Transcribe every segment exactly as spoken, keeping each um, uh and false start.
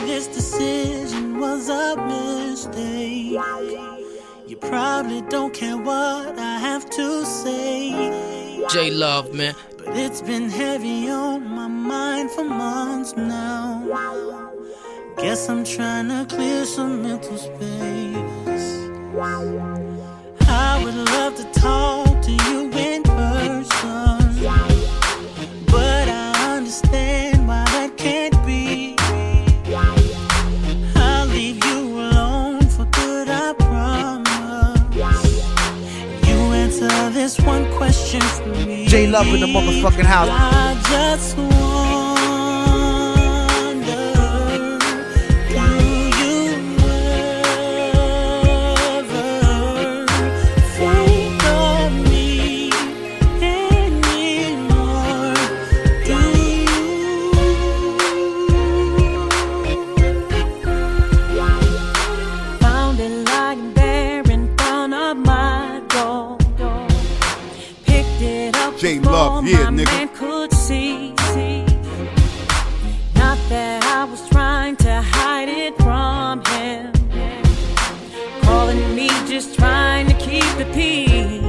this decision was a mistake. You probably don't care what I have to say. J Love, man. But it's been heavy on my mind for months now. Guess I'm trying to clear some mental space. I would love to talk to you in person, but I understand why that can't be. I'll leave you alone for good, I promise. You answer this one question for me. J Love in the motherfucking house. I just wonder, do you ever think of me anymore? Do you? Found it lying there in front of my door. Picked it up J before Love, yeah, my nigga. man could see. Not that I was trying to hide it from him. Calling me just trying to keep the peace.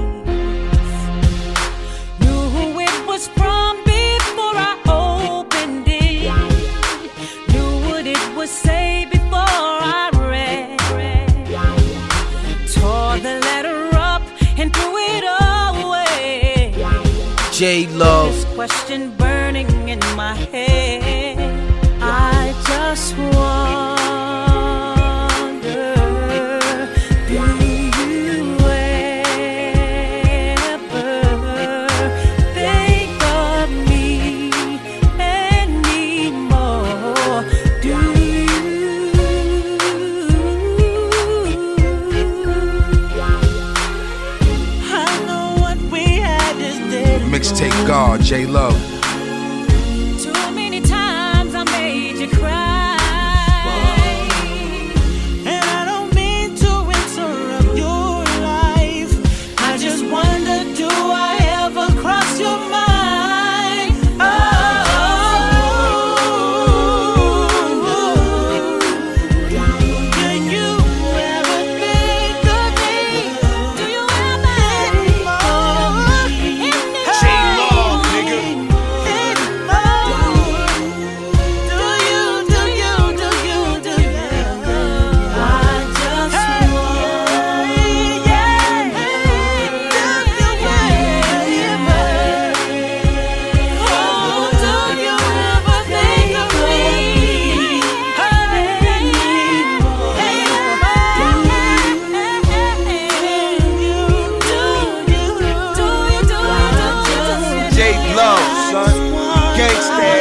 Knew who it was from before I opened it. Knew what it would say before I read. Tore the letter up and threw it away. J Love. This question burning in my head. I just wonder, do you ever think of me anymore? Do you? I know what we had is dead. Mixtape God, J Love. Too many times I made you cry. And I don't mean to interrupt your life. I just wonder, do I ever cross your mind? Oh, do you ever think of me? Do you ever Anymore? J Love, nigga. Do you, do you, do you, do you? I just wonder, yeah. Do you ever? Oh, do you ever think of me J Love, son. Gangsta